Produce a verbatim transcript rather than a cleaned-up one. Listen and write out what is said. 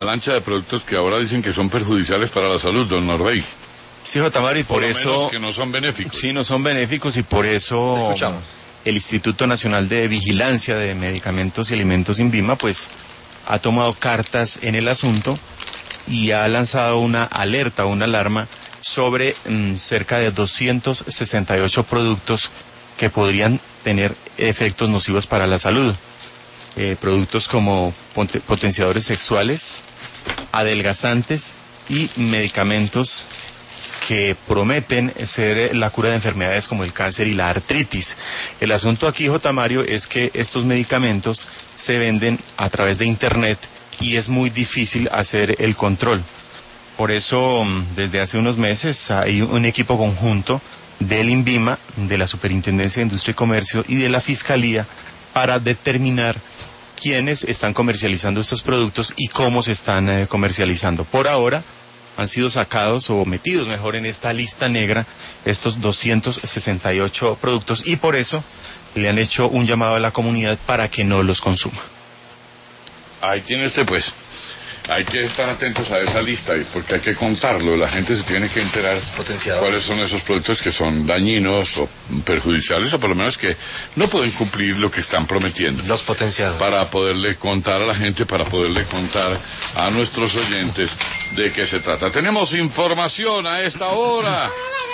avalancha de productos que ahora dicen que son perjudiciales para la salud, don Norbey. Sí, J. Mario, y por, por lo eso... menos que no son benéficos. Sí, no son benéficos y por eso... Escuchamos. El Instituto Nacional de Vigilancia de Medicamentos y Alimentos, INVIMA, pues ha tomado cartas en el asunto y ha lanzado una alerta, una alarma sobre mmm, cerca de doscientos sesenta y ocho productos que podrían tener efectos nocivos para la salud. Eh, productos como pot- potenciadores sexuales, adelgazantes y medicamentos que prometen ser la cura de enfermedades como el cáncer y la artritis. El asunto aquí, J. Mario, es que estos medicamentos se venden a través de Internet y es muy difícil hacer el control. Por eso, desde hace unos meses hay un equipo conjunto del INVIMA, de la Superintendencia de Industria y Comercio y de la Fiscalía para determinar quiénes están comercializando estos productos y cómo se están eh, comercializando. Por ahora han sido sacados o metidos mejor en esta lista negra estos doscientos sesenta y ocho productos y por eso le han hecho un llamado a la comunidad para que no los consuma. Ahí tiene usted pues. Hay que estar atentos a esa lista porque hay que contarlo, la gente se tiene que enterar cuáles son esos productos que son dañinos o perjudiciales o por lo menos que no pueden cumplir lo que están prometiendo. Los potenciadores. Para poderle contar a la gente, para poderle contar a nuestros oyentes de qué se trata. Tenemos información a esta hora.